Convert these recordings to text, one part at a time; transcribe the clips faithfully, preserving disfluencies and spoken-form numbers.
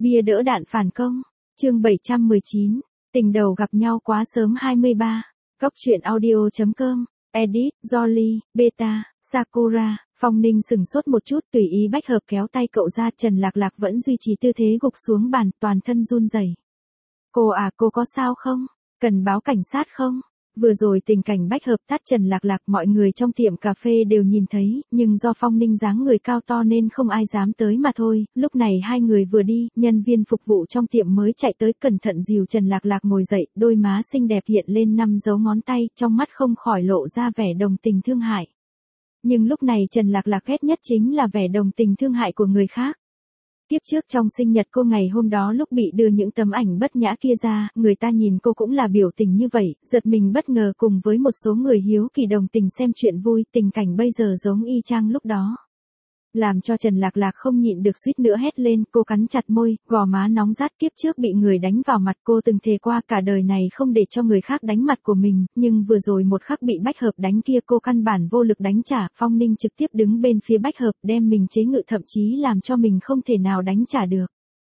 Bia đỡ đạn phản công. Chương bảy trăm mười chín. Tình đầu gặp nhau quá sớm hai mươi ba. Góc truyện audio chấm com. Edit, Jolly, Beta, Sakura. Phong Ninh sừng sốt một chút, tùy ý Bách Hợp kéo tay cậu ra. Trần Lạc Lạc vẫn duy trì tư thế gục xuống bàn, toàn thân run rẩy. Cô à, cô có sao không? Cần báo cảnh sát không? Vừa rồi tình cảnh Bách Hợp tát Trần Lạc Lạc mọi người trong tiệm cà phê đều nhìn thấy, nhưng do Phong Ninh dáng người cao to nên không ai dám tới mà thôi. Lúc này hai người vừa đi, nhân viên phục vụ trong tiệm mới chạy tới cẩn thận dìu Trần Lạc Lạc ngồi dậy, đôi má xinh đẹp hiện lên năm dấu ngón tay, trong mắt không khỏi lộ ra vẻ đồng tình thương hại. Nhưng lúc này Trần Lạc Lạc ghét nhất chính là vẻ đồng tình thương hại của người khác. Tiếp trước trong sinh nhật cô ngày hôm đó lúc bị đưa những tấm ảnh bất nhã kia ra, người ta nhìn cô cũng là biểu tình như vậy, giật mình bất ngờ cùng với một số người hiếu kỳ đồng tình xem chuyện vui, tình cảnh bây giờ giống y chang lúc đó. Làm cho Trần Lạc Lạc không nhịn được suýt nữa hét lên, cô cắn chặt môi, gò má nóng rát. Kiếp trước bị người đánh vào mặt, cô từng thề qua cả đời này không để cho người khác đánh mặt của mình, nhưng vừa rồi một khắc bị Bách Hợp đánh kia cô căn bản vô lực đánh trả. Phong Ninh trực tiếp đứng bên phía Bách Hợp đem mình chế ngự, thậm chí làm cho mình không thể nào đánh trả được.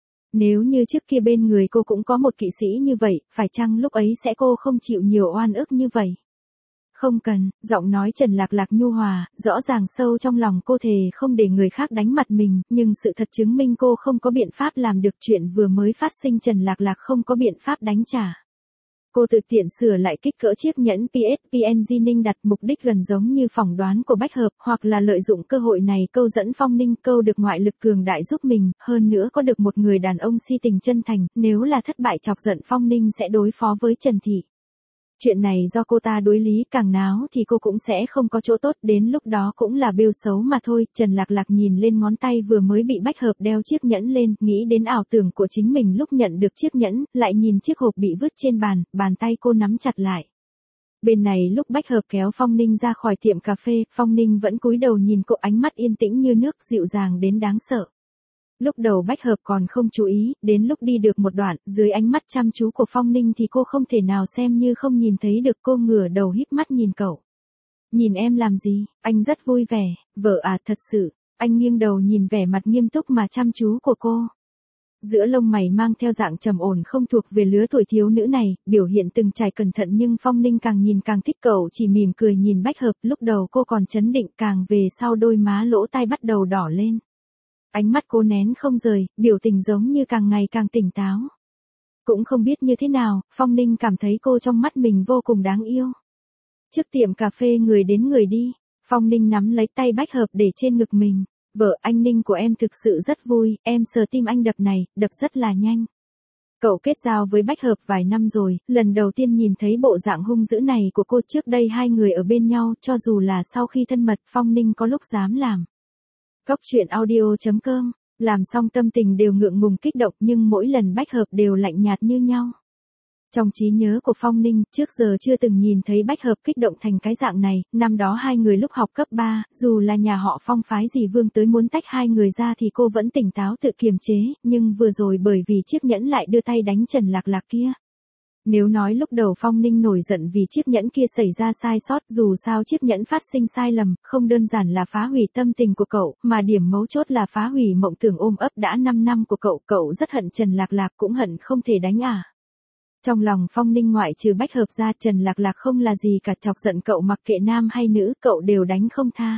Nếu như trước kia bên người cô cũng có một kỵ sĩ như vậy, phải chăng lúc ấy sẽ cô không chịu nhiều oan ức như vậy? Không cần, giọng nói Trần Lạc Lạc nhu hòa, rõ ràng sâu trong lòng cô thề không để người khác đánh mặt mình, nhưng sự thật chứng minh cô không có biện pháp làm được chuyện vừa mới phát sinh. Trần Lạc Lạc không có biện pháp đánh trả. Cô tự tiện sửa lại kích cỡ chiếc nhẫn pê ét pê en giê Ninh đặt, mục đích gần giống như phỏng đoán của Bách Hợp, hoặc là lợi dụng cơ hội này câu dẫn Phong Ninh, câu được ngoại lực cường đại giúp mình, hơn nữa có được một người đàn ông si tình chân thành, nếu là thất bại chọc giận Phong Ninh sẽ đối phó với Trần Thị. Chuyện này do cô ta đối lý, càng náo thì cô cũng sẽ không có chỗ tốt, đến lúc đó cũng là bêu xấu mà thôi. Trần Lạc Lạc nhìn lên ngón tay vừa mới bị Bách Hợp đeo chiếc nhẫn lên, nghĩ đến ảo tưởng của chính mình lúc nhận được chiếc nhẫn, lại nhìn chiếc hộp bị vứt trên bàn, bàn tay cô nắm chặt lại. Bên này lúc Bách Hợp kéo Phong Ninh ra khỏi tiệm cà phê, Phong Ninh vẫn cúi đầu nhìn cô, ánh mắt yên tĩnh như nước, dịu dàng đến đáng sợ. Lúc đầu Bách Hợp còn không chú ý, đến lúc đi được một đoạn, dưới ánh mắt chăm chú của Phong Ninh thì cô không thể nào xem như không nhìn thấy được. Cô ngửa đầu híp mắt nhìn cậu. Nhìn em làm gì? Anh rất vui vẻ. Vợ à, thật sự. Anh nghiêng đầu nhìn vẻ mặt nghiêm túc mà chăm chú của cô. Giữa lông mày mang theo dạng trầm ổn không thuộc về lứa tuổi thiếu nữ này, biểu hiện từng trải cẩn thận, nhưng Phong Ninh càng nhìn càng thích cậu, chỉ mỉm cười nhìn Bách Hợp. Lúc đầu cô còn chấn định, càng về sau đôi má lỗ tai bắt đầu đỏ lên. Ánh mắt cô nén không rời, biểu tình giống như càng ngày càng tỉnh táo. Cũng không biết như thế nào, Phong Ninh cảm thấy cô trong mắt mình vô cùng đáng yêu. Trước tiệm cà phê người đến người đi, Phong Ninh nắm lấy tay Bách Hợp để trên ngực mình. Vợ, anh Ninh của em thực sự rất vui, em sờ tim anh đập này, đập rất là nhanh. Cậu kết giao với Bách Hợp vài năm rồi, lần đầu tiên nhìn thấy bộ dạng hung dữ này của cô. Trước đây hai người ở bên nhau, cho dù là sau khi thân mật, Phong Ninh có lúc dám làm. Góc truyện audio chấm com, làm xong tâm tình đều ngượng ngùng kích động, nhưng mỗi lần Bách Hợp đều lạnh nhạt như nhau. Trong trí nhớ của Phong Ninh, trước giờ chưa từng nhìn thấy Bách Hợp kích động thành cái dạng này. Năm đó hai người lúc học cấp ba, dù là nhà họ Phong phái gì Vương tới muốn tách hai người ra thì cô vẫn tỉnh táo tự kiềm chế, nhưng vừa rồi bởi vì chiếc nhẫn lại đưa tay đánh Trần Lạc Lạc kia. Nếu nói lúc đầu Phong Ninh nổi giận vì chiếc nhẫn kia xảy ra sai sót, dù sao chiếc nhẫn phát sinh sai lầm, không đơn giản là phá hủy tâm tình của cậu, mà điểm mấu chốt là phá hủy mộng tưởng ôm ấp đã năm năm của cậu. Cậu rất hận Trần Lạc Lạc, cũng hận không thể đánh à. Trong lòng Phong Ninh ngoại trừ Bách Hợp ra, Trần Lạc Lạc không là gì cả, chọc giận cậu mặc kệ nam hay nữ, cậu đều đánh không tha.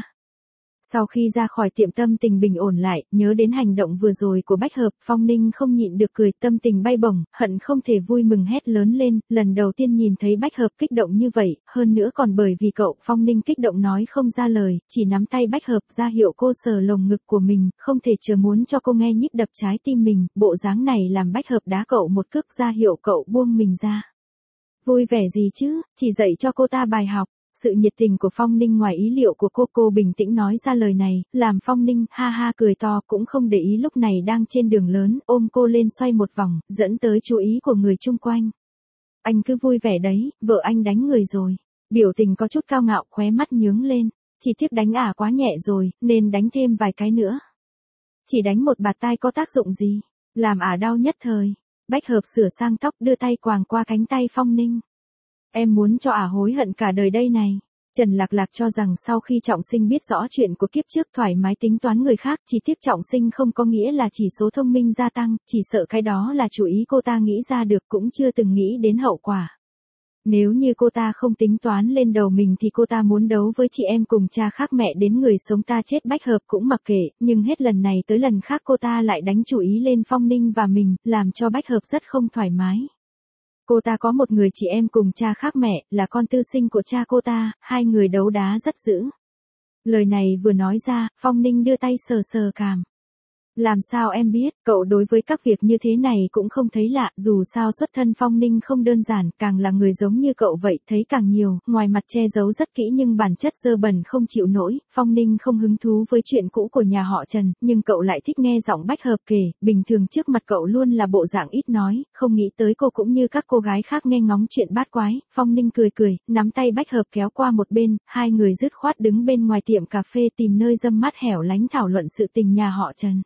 Sau khi ra khỏi tiệm tâm tình bình ổn lại, nhớ đến hành động vừa rồi của Bách Hợp, Phong Ninh không nhịn được cười, tâm tình bay bổng, hận không thể vui mừng hét lớn lên, lần đầu tiên nhìn thấy Bách Hợp kích động như vậy, hơn nữa còn bởi vì cậu. Phong Ninh kích động nói không ra lời, chỉ nắm tay Bách Hợp ra hiệu cô sờ lồng ngực của mình, không thể chờ muốn cho cô nghe nhịp đập trái tim mình. Bộ dáng này làm Bách Hợp đá cậu một cước ra hiệu cậu buông mình ra. Vui vẻ gì chứ, chỉ dạy cho cô ta bài học. Sự nhiệt tình của Phong Ninh ngoài ý liệu của cô, cô bình tĩnh nói ra lời này, làm Phong Ninh ha ha cười to, cũng không để ý lúc này đang trên đường lớn, ôm cô lên xoay một vòng, dẫn tới chú ý của người chung quanh. Anh cứ vui vẻ đấy, vợ anh đánh người rồi. Biểu tình có chút cao ngạo, khóe mắt nhướng lên, chỉ tiếc đánh ả quá nhẹ rồi, nên đánh thêm vài cái nữa. Chỉ đánh một bạt tai có tác dụng gì, làm ả đau nhất thời. Bách Hợp sửa sang tóc đưa tay quàng qua cánh tay Phong Ninh. Em muốn cho ả hối hận cả đời đây này. Trần Lạc Lạc cho rằng sau khi Trọng Sinh biết rõ chuyện của kiếp trước thoải mái tính toán người khác, chỉ tiếc Trọng Sinh không có nghĩa là chỉ số thông minh gia tăng, chỉ sợ cái đó là chủ ý cô ta nghĩ ra được cũng chưa từng nghĩ đến hậu quả. Nếu như cô ta không tính toán lên đầu mình thì cô ta muốn đấu với chị em cùng cha khác mẹ đến người sống ta chết Bách Hợp cũng mặc kệ, nhưng hết lần này tới lần khác cô ta lại đánh chủ ý lên Phong Ninh và mình, làm cho Bách Hợp rất không thoải mái. Cô ta có một người chị em cùng cha khác mẹ, là con tư sinh của cha cô ta, hai người đấu đá rất dữ. Lời này vừa nói ra, Phong Ninh đưa tay sờ sờ cằm. Làm sao em biết, cậu đối với các việc như thế này cũng không thấy lạ, dù sao xuất thân Phong Ninh không đơn giản, càng là người giống như cậu vậy, thấy càng nhiều, ngoài mặt che giấu rất kỹ nhưng bản chất dơ bẩn không chịu nổi. Phong Ninh không hứng thú với chuyện cũ của nhà họ Trần, nhưng cậu lại thích nghe giọng Bách Hợp kể, bình thường trước mặt cậu luôn là bộ dạng ít nói, không nghĩ tới cô cũng như các cô gái khác nghe ngóng chuyện bát quái. Phong Ninh cười cười, nắm tay Bách Hợp kéo qua một bên, hai người dứt khoát đứng bên ngoài tiệm cà phê tìm nơi râm mát hẻo lánh thảo luận sự tình nhà họ Trần.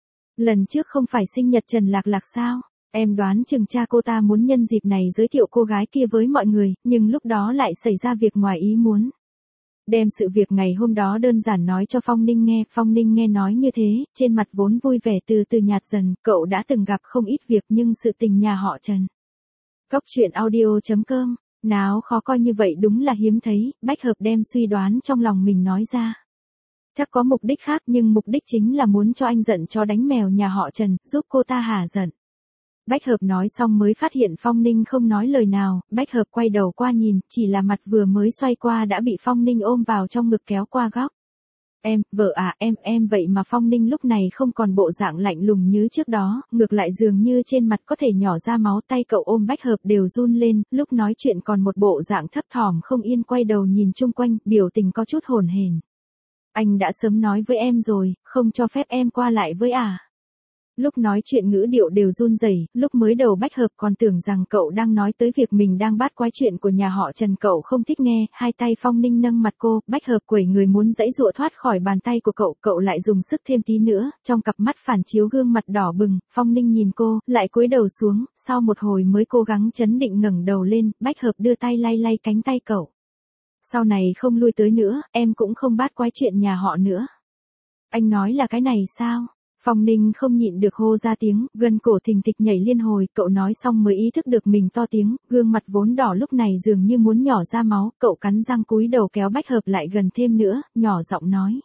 Lần trước không phải sinh nhật Trần Lạc Lạc sao? Em đoán chừng cha cô ta muốn nhân dịp này giới thiệu cô gái kia với mọi người, nhưng lúc đó lại xảy ra việc ngoài ý muốn. Đem sự việc ngày hôm đó đơn giản nói cho Phong Ninh nghe, Phong Ninh nghe nói như thế, trên mặt vốn vui vẻ từ từ nhạt dần, cậu đã từng gặp không ít việc nhưng sự tình nhà họ Trần. Cốc truyện audio chấm com, nào khó coi như vậy đúng là hiếm thấy, Bách Hợp đem suy đoán trong lòng mình nói ra. Chắc có mục đích khác nhưng mục đích chính là muốn cho anh giận chó đánh mèo nhà họ Trần, giúp cô ta hả giận. Bách Hợp nói xong mới phát hiện Phong Ninh không nói lời nào, Bách Hợp quay đầu qua nhìn, chỉ là mặt vừa mới xoay qua đã bị Phong Ninh ôm vào trong ngực kéo qua góc. Em, vợ à, em, em vậy mà Phong Ninh lúc này không còn bộ dạng lạnh lùng như trước đó, ngược lại dường như trên mặt có thể nhỏ ra máu, tay cậu ôm Bách Hợp đều run lên, lúc nói chuyện còn một bộ dạng thấp thỏm không yên quay đầu nhìn chung quanh, biểu tình có chút hồn hển. Anh đã sớm nói với em rồi, không cho phép em qua lại với à. Lúc nói chuyện ngữ điệu đều run rẩy, lúc mới đầu Bách Hợp còn tưởng rằng cậu đang nói tới việc mình đang bát quái chuyện của nhà họ Trần, cậu không thích nghe, hai tay Phong Ninh nâng mặt cô, Bách Hợp quẩy người muốn giãy giụa thoát khỏi bàn tay của cậu, cậu lại dùng sức thêm tí nữa, trong cặp mắt phản chiếu gương mặt đỏ bừng, Phong Ninh nhìn cô, lại cúi đầu xuống, sau một hồi mới cố gắng trấn định ngẩng đầu lên, Bách Hợp đưa tay lay lay cánh tay cậu. Sau này không lui tới nữa, em cũng không bát quái chuyện nhà họ nữa. Anh nói là cái này sao? Phong Ninh không nhịn được hô ra tiếng, gân cổ thình thịch nhảy liên hồi, cậu nói xong mới ý thức được mình to tiếng, gương mặt vốn đỏ lúc này dường như muốn nhỏ ra máu, cậu cắn răng cúi đầu kéo Bách Hợp lại gần thêm nữa, nhỏ giọng nói.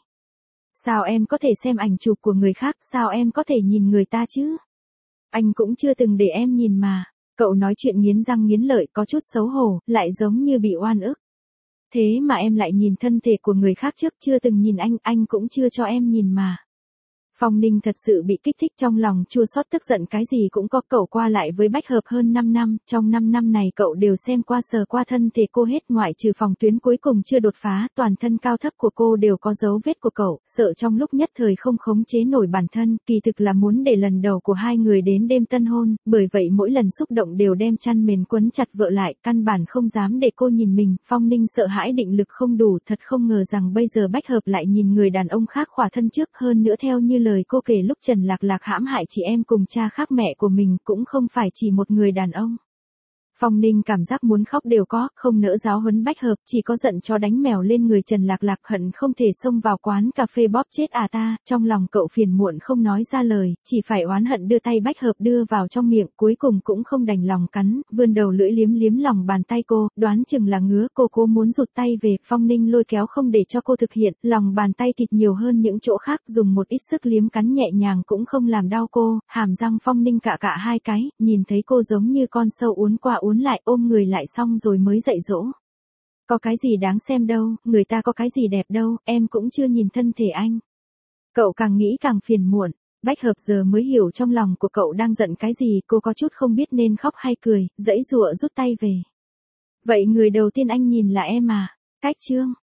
Sao em có thể xem ảnh chụp của người khác, sao em có thể nhìn người ta chứ? Anh cũng chưa từng để em nhìn mà. Cậu nói chuyện nghiến răng nghiến lợi, có chút xấu hổ, lại giống như bị oan ức. Thế mà em lại nhìn thân thể của người khác trước, chưa từng nhìn anh, anh cũng chưa cho em nhìn mà. Phong Ninh thật sự bị kích thích, trong lòng chua xót tức giận, cái gì cũng có. Cậu qua lại với Bách Hợp hơn năm năm, trong năm năm này cậu đều xem qua sờ qua thân thể cô hết, ngoại trừ phòng tuyến cuối cùng chưa đột phá, toàn thân cao thấp của cô đều có dấu vết của cậu, sợ trong lúc nhất thời không khống chế nổi bản thân, kỳ thực là muốn để lần đầu của hai người đến đêm tân hôn, bởi vậy mỗi lần xúc động đều đem chăn mền quấn chặt vợ lại, căn bản không dám để cô nhìn mình. Phong Ninh sợ hãi định lực không đủ, thật không ngờ rằng bây giờ Bách Hợp lại nhìn người đàn ông khác khỏa thân trước, hơn nữa theo như lời cô kể lúc Trần Lạc Lạc hãm hại chị em cùng cha khác mẹ của mình cũng không phải chỉ một người đàn ông. Phong Ninh cảm giác muốn khóc đều có, không nỡ giáo huấn Bách Hợp, chỉ có giận cho đánh mèo lên người Trần Lạc Lạc, hận không thể xông vào quán cà phê bóp chết à ta, trong lòng cậu phiền muộn không nói ra lời, chỉ phải oán hận đưa tay Bách Hợp đưa vào trong miệng, cuối cùng cũng không đành lòng cắn, vươn đầu lưỡi liếm liếm lòng bàn tay cô, đoán chừng là ngứa, cô cố muốn rụt tay về, Phong Ninh lôi kéo không để cho cô thực hiện, lòng bàn tay thịt nhiều hơn những chỗ khác, dùng một ít sức liếm cắn nhẹ nhàng cũng không làm đau cô, hàm răng Phong Ninh cạ cạ hai cái, nhìn thấy cô giống như con sâu uốn qua uốn lại, ôm người lại xong rồi mới dạy dỗ. Có cái gì đáng xem đâu, người ta có cái gì đẹp đâu, em cũng chưa nhìn thân thể anh. Cậu càng nghĩ càng phiền muộn, Bách Hợp giờ mới hiểu trong lòng của cậu đang giận cái gì, cô có chút không biết nên khóc hay cười, dãy dụa rút tay về. Vậy người đầu tiên anh nhìn là em à? Cách chương.